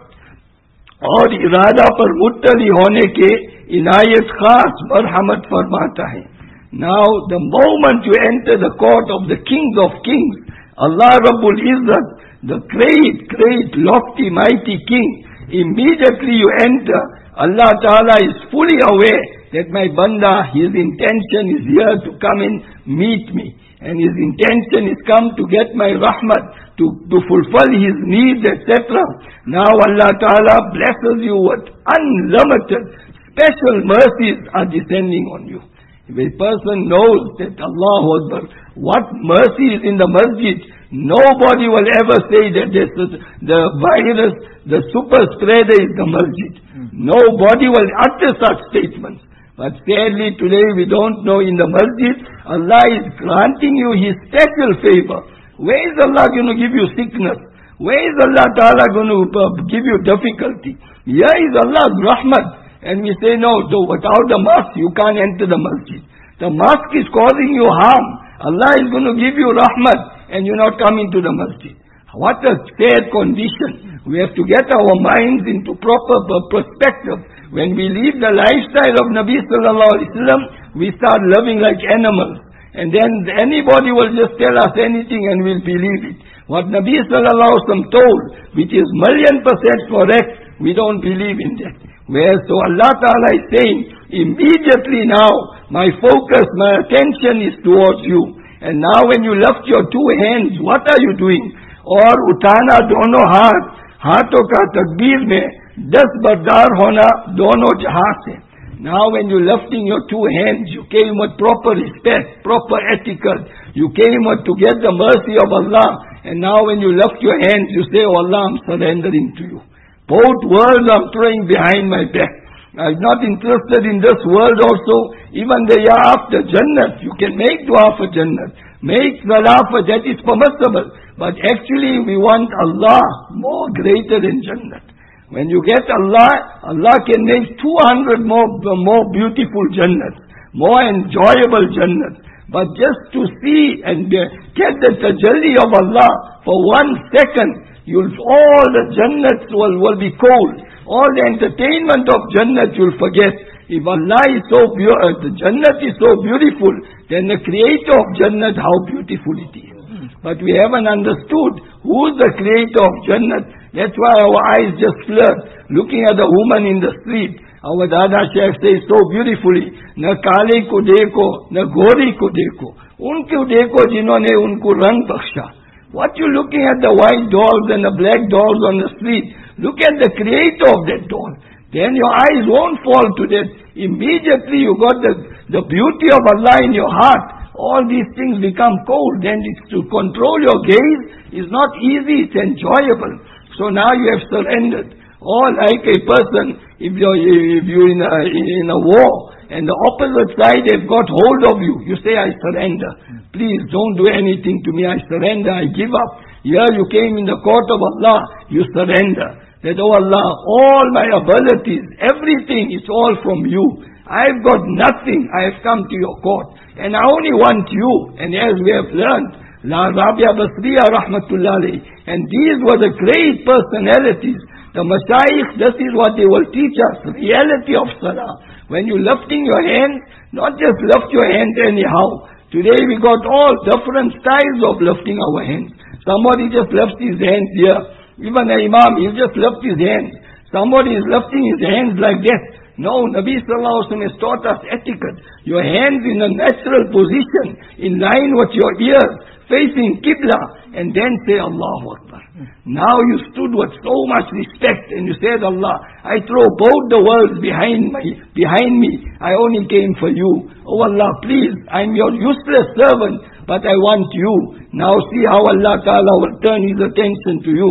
cusp और इरादा पर मुत्तली होने के इनायत खास मरहमत फरमाता है. Now the moment you enter the court of the kings of kings, Allah Rabbul Izzat, the great, great, lofty, mighty king, immediately you enter, Allah Ta'ala is fully aware that my banda, his intention is here to come and meet me. And his intention is come to get my rahmat, to, to fulfill his needs, et cetera. Now Allah Ta'ala blesses you with unlimited, special mercies are descending on you. If a person knows that Allah Akbar, what mercy is in the masjid, nobody will ever say that this is the virus, the super spreader is the masjid. Nobody will utter such statements. But sadly today we don't know in the masjid, Allah is granting you His special favor. Where is Allah going to give you sickness? Where is Allah Ta'ala going to give you difficulty? Here is Allah's rahmat. And we say, no, so without the mosque you can't enter the masjid. The mosque is causing you harm. Allah is going to give you rahmat and you're not coming to the masjid. What a sad condition. We have to get our minds into proper perspective. When we leave the lifestyle of Nabi Sallallahu Alaihi Wasallam, we start living like animals. And then anybody will just tell us anything and we'll believe it. What Nabi Sallallahu Alaihi Wasallam told, which is million percent correct, we don't believe in that. Where so Allah Ta'ala is saying, immediately now, my focus, my attention is towards you. And now when you lift your two hands, what are you doing? Or utana dono haath, haathon ka takbir mein, das bardar hona dono jahan se. Now when you're lifting your two hands, you came with proper respect, proper etiquette. You came with to get the mercy of Allah. And now when you lift your hands, you say, oh Allah, I'm surrendering to you. Both worlds I'm throwing behind my back. I'm not interested in this world also. Even the year after Jannat, you can make dua for Jannat. Make salah for that is permissible. But actually we want Allah more greater than Jannat. When you get Allah, Allah can make two hundred more, more beautiful Jannats, more enjoyable Jannats. But just to see and get the tajalli of Allah for one second, you'll, all the Jannats will, will be cold. All the entertainment of Jannat you'll forget. If Allah is so beautiful, the Jannat is so beautiful, then the creator of Jannat, how beautiful it is. But we haven't understood who's the creator of Jannat. That's why our eyes just flirt, looking at the woman in the street. Our Dada Shaykh says so beautifully, na kale ko dekho, na gori ko dekho. Unko dekho jinhone unko rang baksha. What you looking at the white dolls and the black dolls on the street? Look at the creator of that doll. Then your eyes won't fall to that. Immediately you got the, the beauty of Allah in your heart. All these things become cold. Then it's to control your gaze is not easy, it's enjoyable. So now you have surrendered. Or like a person, if you're, if you're in, a, in a war, and the opposite side have got hold of you, you say, I surrender. Please don't do anything to me, I surrender, I give up. Here you came in the court of Allah, you surrender. That, oh Allah, all my abilities, everything is all from you. I've got nothing, I have come to your court. And I only want you. And as we have learned, La Rabia Basriya Rahmatullah alayhi, and these were the great personalities. The Mashayikh, this is what they will teach us, reality of Salah. When you're lifting your hand, not just lift your hand anyhow. Today we got all different styles of lifting our hands. Somebody just lifts his hands here. Even the Imam, he'll just lift his hands. Somebody is lifting his hands like that. No, Nabi Sallallahu Alaihi Wasallam has taught us etiquette. Your hands in a natural position, in line with your ears, facing Qibla, and then say Allahu Akbar. Now you stood with so much respect and you said, Allah, I throw both the worlds behind me, behind me. I only came for you. Oh Allah, please, I'm your useless servant, but I want you. Now see how Allah Ta'ala will turn His attention to you.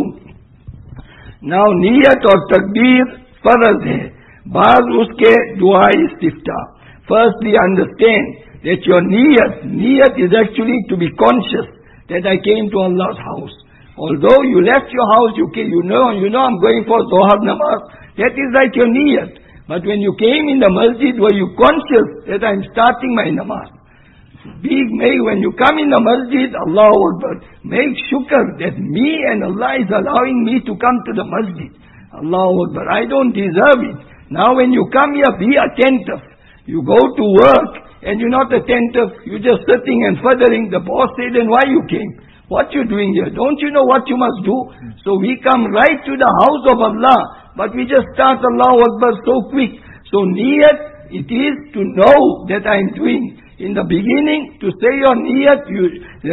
Now niyat or takbir faraz hai. Baaz uske dua istifta. Firstly understand that your niyat, niyat is actually to be conscious that I came to Allah's house. Although you left your house, you came, you know, you know I'm going for Zohar namaz, that is like your niyat. But when you came in the masjid, were you conscious that I'm starting my namaz? Be, make, when you come in the masjid, Allahu Akbar, make shukr that me and Allah is allowing me to come to the masjid. Allahu Akbar, I don't deserve it. Now when you come here, be attentive. You go to work and you're not attentive, you're just sitting and furthering. The boss said, then why you came? What you doing here? Don't you know what you must do? So we come right to the house of Allah, but we just start Allahu Akbar so quick. So niyat, it is to know that I'm doing. In the beginning, to say your niyat, you,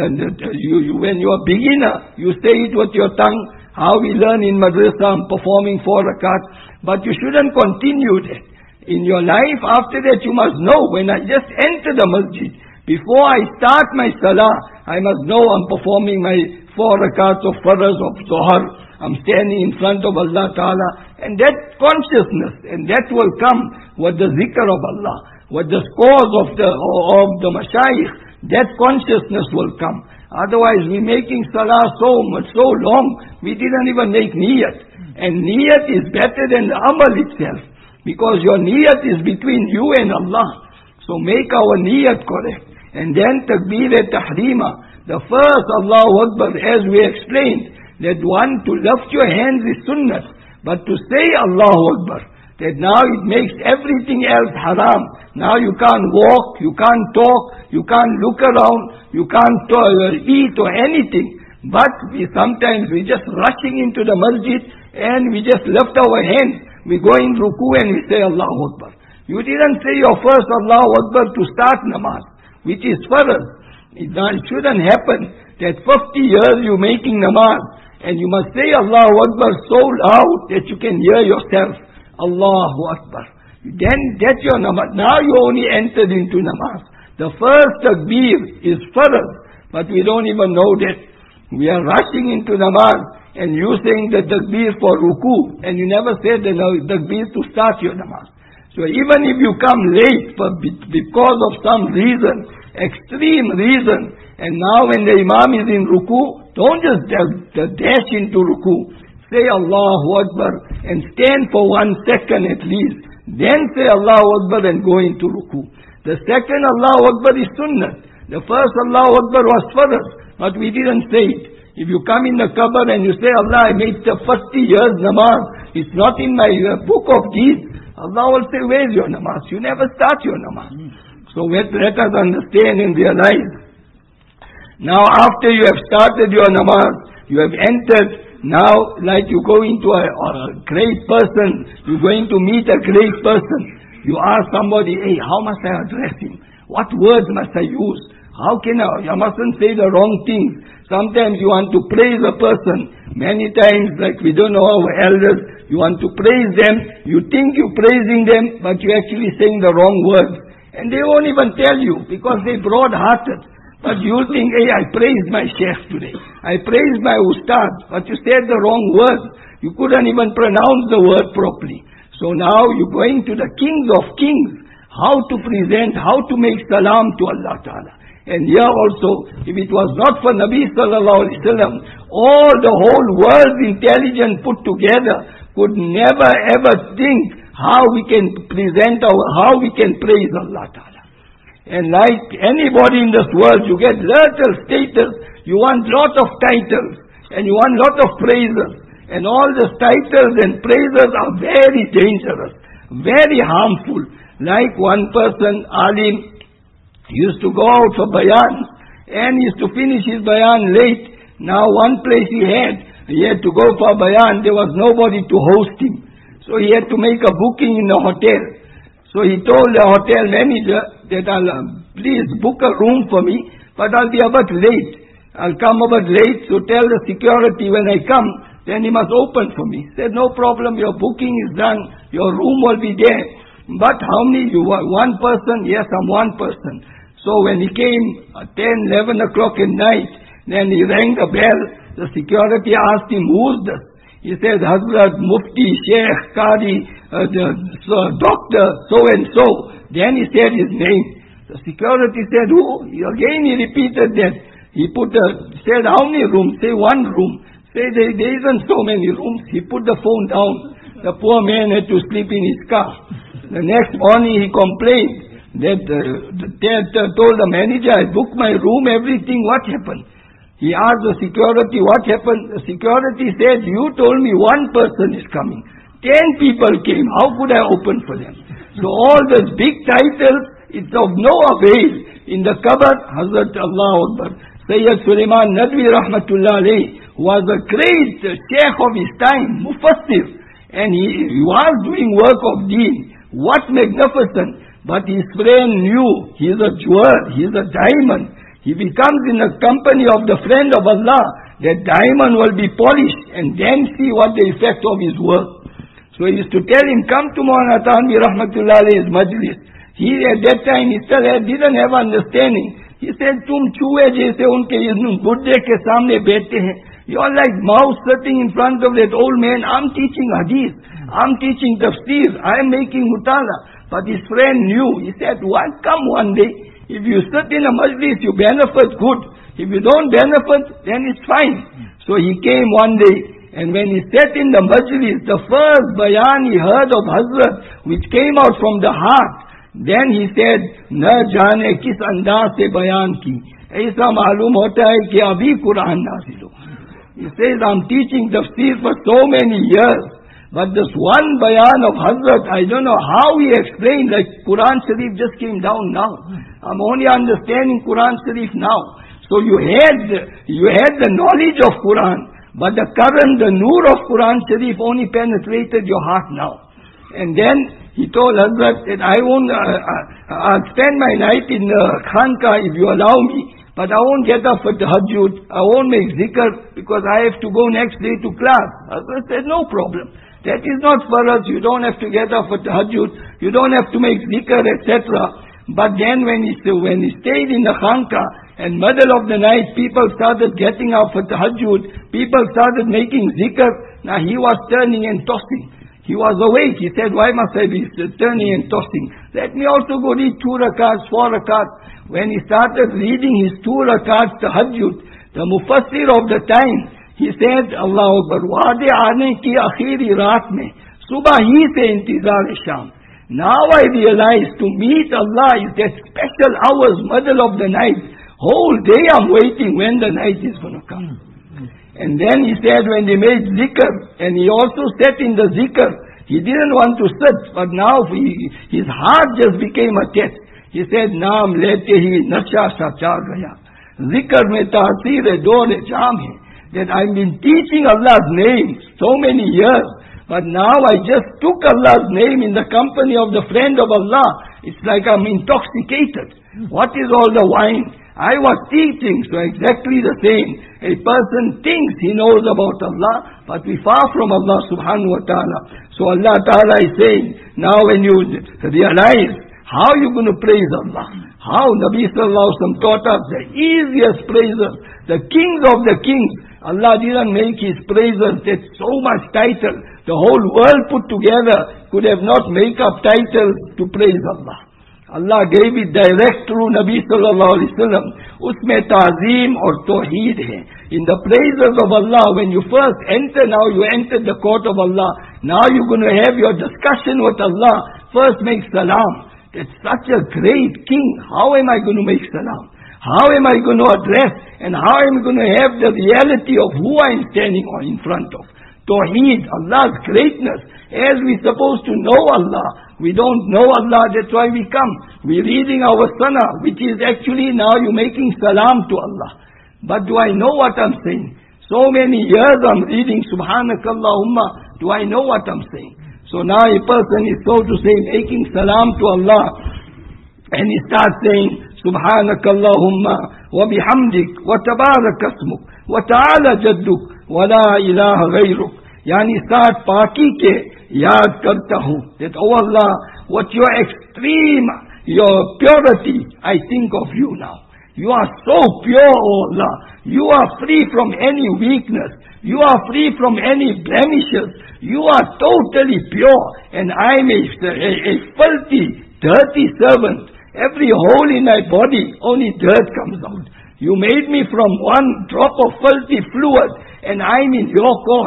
you, you, when you're a beginner, you say it with your tongue, how we learn in madrasa, performing four rakat, but you shouldn't continue that. In your life, after that you must know, when I just enter the masjid, before I start my salah, I must know I'm performing my four rakats of faraz of Zohar. I'm standing in front of Allah Ta'ala. And that consciousness, and that will come with the zikr of Allah, with the scores of the, of the mashayikh. That consciousness will come. Otherwise, we're making salah so much, so long, we didn't even make niyat. And niyat is better than the amal itself. Because your niyat is between you and Allah. So make our niyat correct. And then takbir at-tahrima. The first Allahu Akbar, as we explained, that one to lift your hands is sunnah. But to say Allahu Akbar, that now it makes everything else haram. Now you can't walk, you can't talk, you can't look around, you can't uh, eat or anything. But we sometimes we just rushing into the masjid and we just lift our hands. We go in ruku and we say Allahu Akbar. You didn't say your first Allahu Akbar to start namaz, which is farz. It shouldn't happen that fifty years you making namaz and you must say Allahu Akbar so loud that you can hear yourself. Allahu Akbar. Then that's your namaz. Now you only entered into namaz. The first takbir is farz, but we don't even know that. We are rushing into namaz. And you saying the takbir for ruku, and you never said the takbir to start your namaz. So even if you come late for, because of some reason, extreme reason, and now when the imam is in ruku, don't just dash into ruku. Say Allahu Akbar and stand for one second at least. Then say Allahu Akbar and go into ruku. The second Allahu Akbar is sunnah. The first Allahu Akbar was farz, but we didn't say it. If you come in the qabr and you say, Allah, I made the fifty years namaz, it's not in my uh, book of deeds, Allah will say, where's your namaz? You never start your namaz. Mm. So let, let us understand and realize. Now after you have started your namaz, you have entered, now like you go into a, a great person, you're going to meet a great person. You ask somebody, hey, how must I address him? What words must I use? How can I? You mustn't say the wrong things. Sometimes you want to praise a person. Many times, like we don't know our elders, you want to praise them. You think you're praising them, but you're actually saying the wrong words. And they won't even tell you because they're broad-hearted. But you think, hey, I praised my sheikh today. I praised my ustad. But you said the wrong words. You couldn't even pronounce the word properly. So now you're going to the kings of kings. How to present, how to make salam to Allah Ta'ala. And here also, if it was not for Nabi Sallallahu Alaihi Wasallam, all the whole world's intelligence put together could never ever think how we can present our, how we can praise Allah Ta'ala. And like anybody in this world, you get little status, you want lot of titles, and you want lot of praises. And all these titles and praises are very dangerous, very harmful. Like one person, alim, he used to go out for bayan, and he used to finish his bayan late. Now one place he had, he had to go for bayan, there was nobody to host him. So he had to make a booking in the hotel. So he told the hotel manager that I'll, uh, please book a room for me, but I'll be a bit late. I'll come a bit late, so tell the security when I come, then he must open for me. He said, no problem, your booking is done, your room will be there. But how many, you are one person? Yes, I'm one person. So when he came at ten, eleven o'clock at night, then he rang the bell. The security asked him, who's this? He said, Hazrat, Mufti, Sheikh, Qadi, uh, the, so, Doctor, so and so. Then he said his name. The security said, who? Again he repeated that. He put the, said, how many rooms? Say one room. Say, there, there isn't so many rooms. He put the phone down. The poor man had to sleep in his car. The next morning he complained that uh, the dad uh, told the manager, I booked my room, everything, what happened? He asked the security, what happened? The security said, you told me one person is coming. Ten people came, how could I open for them? So all those big titles, it's of no avail. In the cupboard, Hazrat Allah Akbar, Sayyid Sulaiman Nadwi Rahmatullah alayhi was a great sheikh of his time, Mufassir. And he, he was doing work of deen. What magnificent. But his friend knew, he is a jewel, he is a diamond. He becomes in the company of the friend of Allah, that diamond will be polished and then see what the effect of his work. So he used to tell him, come to Maulana Tanvi Rahmatullah alayhi's majlis. He at that time, he still had, didn't have understanding. He said, tum chuhe jaise unke budde ke samne bete hain. You are like mouse sitting in front of that old man. I'm teaching hadith. I'm teaching tafsir. I am making mutala. But his friend knew. He said, well, come one day. If you sit in a majlis, you benefit, good. If you don't benefit, then it's fine. So he came one day. And when he sat in the majlis, the first bayan he heard of Hazrat, which came out from the heart, then he said, na jaane kis andaz se bayan ki. Aisa malum hota hai ki abhi Quran nazil ho. He says, I'm teaching tafsir for so many years, but this one bayan of Hazrat, I don't know how he explained, like Quran Sharif just came down now. I'm only understanding Quran Sharif now. So you had, you had the knowledge of Quran, but the current, the nur of Quran Sharif only penetrated your heart now. And then he told Hazrat that I won't, uh, uh, I'll spend my night in uh, Khanka if you allow me. But I won't get up for tahajjud, I won't make zikr because I have to go next day to class. Hazrat said, no problem. That is not for us. You don't have to get up for tahajjud. You don't have to make zikr, et cetera. But then when he, when he stayed in the khanka and middle of the night, people started getting up for tahajjud. People started making zikr. Now he was turning and tossing. He was awake. He said, why must I be turning and tossing? Let me also go read two rakats, four rakats. When he started reading his two rakats tahajjud, the mufassir of the time, he said, Allah Akbar, wa'ade aane ki akhiri raat mein, subah hi se intizar sham. Now I realize to meet Allah is that special hours, middle of the night. Whole day I'm waiting when the night is going to come. And then he said when they made zikr, and he also sat in the zikr, he didn't want to sit, but now he, his heart just became a test. He said, Naam lete hi nasha sa cha gaya. Zikr mein taasir hai, dor jam hai. That I've been teaching Allah's name so many years, but now I just took Allah's name in the company of the friend of Allah. It's like I'm intoxicated. What is all the wine? I was teaching, so exactly the same. A person thinks he knows about Allah, but we far from Allah subhanahu wa ta'ala. So Allah ta'ala is saying, now when you realize how you're going to praise Allah, how Nabi sallallahu alaihi wasallam taught us the easiest praises, the kings of the kings. Allah didn't make his praises that so much title. The whole world put together could have not make up titles to praise Allah. Allah gave it direct through Nabi sallallahu alaihi wasallam. Usme ta'zeem or tawheed hai. In the praises of Allah, when you first enter, now you entered the court of Allah. Now you're going to have your discussion with Allah. First make salam. That's such a great king. How am I going to make salam? How am I going to address? And how am I going to have the reality of who I am standing on in front of? Tawheed, Allah's greatness. As we're supposed to know Allah, we don't know Allah, that's why we come. We're reading our Sana, which is actually now you're making salam to Allah. But do I know what I'm saying? So many years I'm reading Subhanakallahumma. Do I know what I'm saying? So now a person is, so to say, making salam to Allah, and he starts saying, Subhanakallahumma wa bihamdik wa tabarak asmuk wa ta'ala jadduk wa la ilaha ghayruk. Yani start paki ke yaad karta hu. That, oh Allah, what your extreme, your purity, I think of you now. You are so pure, oh Allah. You are free from any weakness. You are free from any blemishes. You are totally pure. And I'm a, a, a filthy, dirty servant. Every hole in my body, only dirt comes out. You made me from one drop of filthy fluid, and I'm in your court.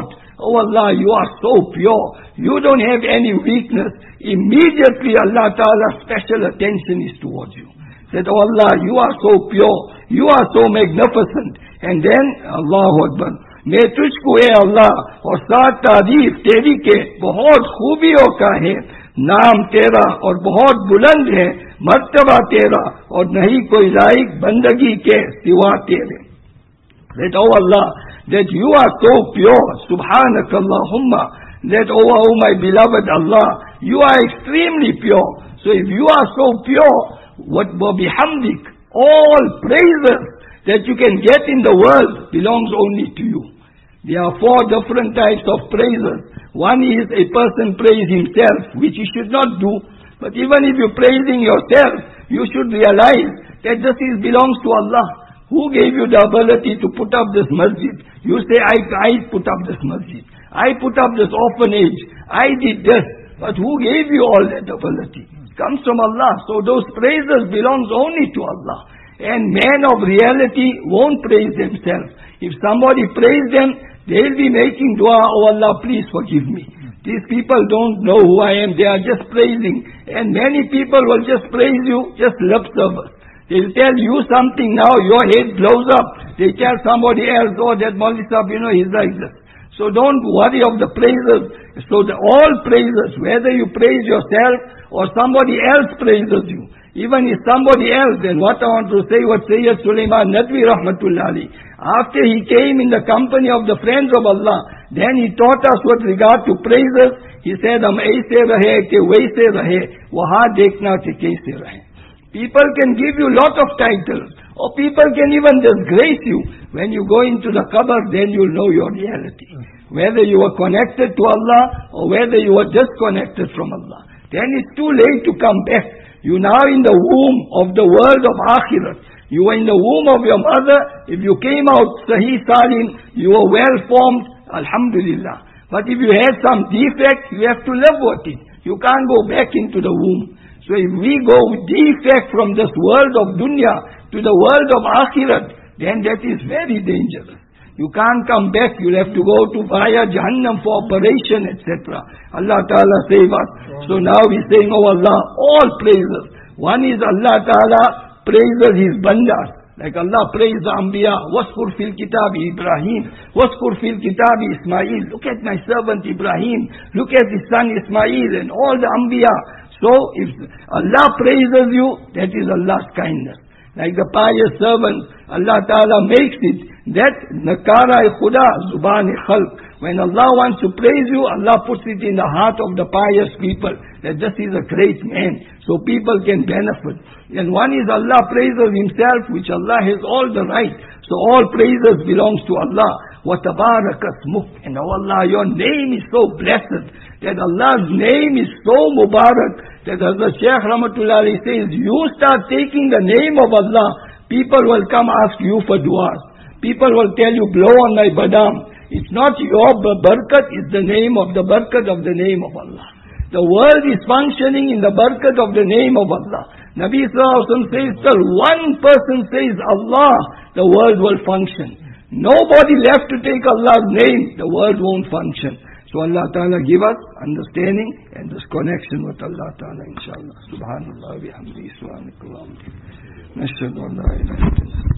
Oh Allah, you are so pure. You don't have any weakness. Immediately Allah Ta'ala's special attention is towards you. Said, oh Allah, you are so pure. You are so magnificent. And then, Allahu Akbar, मैं तुझको ए अल्लाह और सात तारीफ तेरी के बहुत खूबियों का है, नाम तेरा और बहुत बुलंद है, मर्तबा तेरा और नहीं कोई लायक बंदगी के सिवा तेरे. That, oh Allah, that you are so pure, subhanakallahumma, that, oh, oh my beloved Allah, you are extremely pure. So if you are so pure, what bihamdik, all praises that you can get in the world belongs only to you. There are four different types of praises. One is a person praise himself, which he should not do. But even if you're praising yourself, you should realize that this is belongs to Allah. Who gave you the ability to put up this masjid? You say, I, I put up this masjid. I put up this orphanage. I did this. But who gave you all that ability? It comes from Allah. So those praises belongs only to Allah. And man of reality won't praise themselves. If somebody praise them, they'll be making dua, oh Allah, please forgive me. These people don't know who I am. They are just praising. And many people will just praise you, just lip service. They'll tell you something now, your head blows up. They tell somebody else, oh, that Maulvi Sahib, you know, he's like this. So don't worry of the praises. So the, all praises, whether you praise yourself or somebody else praises you. Even if somebody else, then what I want to say, what Sayyid Sulaiman Nadwi Rahmatullah Ali, after he came in the company of the friends of Allah, then he taught us with regard to praises. He said, hum aise rahe ke waise rahe, waha dekhna ke kaise rahe. People can give you lot of titles, or people can even disgrace you. When you go into the qabr, then you'll know your reality. Whether you were connected to Allah, or whether you were disconnected from Allah. Then it's too late to come back. You now in the womb of the world of Akhirat. You were in the womb of your mother. If you came out Sahih Salim, you were well formed, Alhamdulillah. But if you had some defect, you have to live with it. You can't go back into the womb. So if we go with defect from this world of dunya to the world of Akhirat, then that is very dangerous. You can't come back. You'll have to go to via Jahannam for operation, et cetera. Allah Ta'ala save us. So now we're saying, oh Allah, all praises. One is Allah Ta'ala praises His bandas. Like Allah praised the Anbiya. Waskur fil kitabi Ibrahim. Waskur fil kitabi Ismail. Look at my servant Ibrahim. Look at his son Ismail and all the Anbiya. So if Allah praises you, that is Allah's kindness. Like the pious servant, Allah Ta'ala makes it that nakara-e khuda, zuban-e khalq. When Allah wants to praise you, Allah puts it in the heart of the pious people that this is a great man, so people can benefit. And one is Allah praises Himself, which Allah has all the right. So all praises belongs to Allah. Wa tabaraka ismuk. And oh Allah, your name is so blessed, that Allah's name is so mubarak, that as the Shaykh Rahmatullah says, you start taking the name of Allah, people will come ask you for du'as. People will tell you, blow on my badam. It's not your barakat, it's the name of the barakat of the name of Allah. The world is functioning in the barakat of the name of Allah. Nabi Sallallahu Alaihi Wasallam says, till one person says Allah, the world will function. Nobody left to take Allah's name, the world won't function. So Allah Ta'ala give us understanding and this connection with Allah Ta'ala, inshallah. Subhanallah, bihamdi, subhanakallah. Nashhadu an la ilaha illallah.